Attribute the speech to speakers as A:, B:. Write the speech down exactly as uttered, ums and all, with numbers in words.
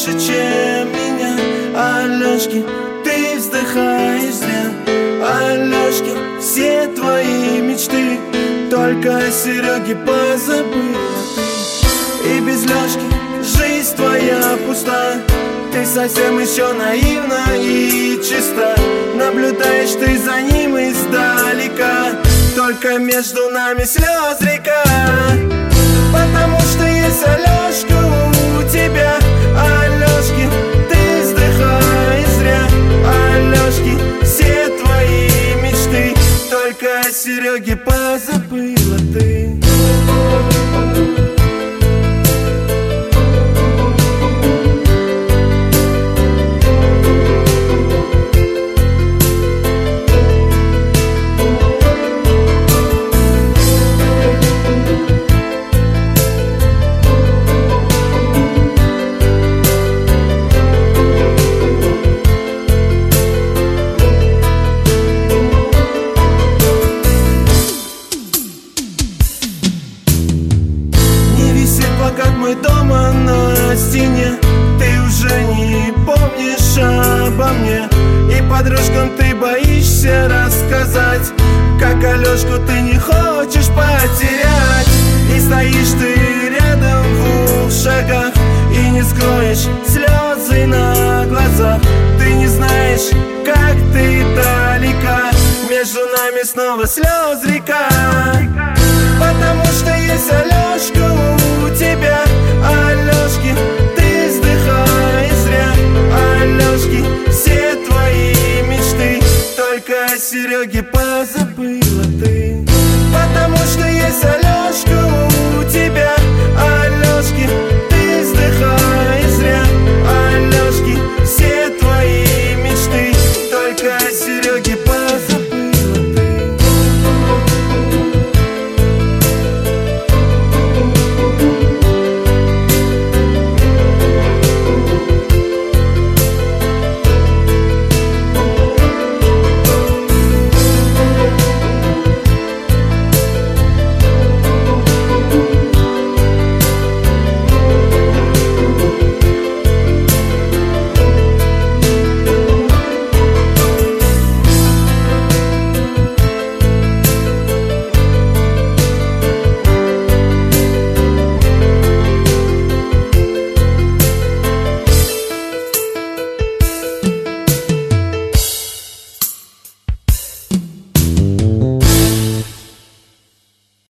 A: больше, чем меня. Алёшки, ты вздыхаешь зря. Алёшки, все твои мечты только о Сереге позабыла ты. И без Лёшки жизнь твоя пуста. Ты совсем еще наивна и чиста. Наблюдаешь ты за ним издалека. Только между нами слез река. Потому что есть Алёшка у тебя. Алёшки, ты вздыхаешь зря. Алёшки, все твои мечты только о Сереге позабыла ты. Как мы дома на стене, ты уже не помнишь обо мне. И подружкам ты боишься рассказать, как Алёшку ты не хочешь потерять. И стоишь ты рядом в двух шагах и не скроешь слезы на глазах. Ты не знаешь, как ты далека. Между нами снова слез река. Потому что есть Алёшка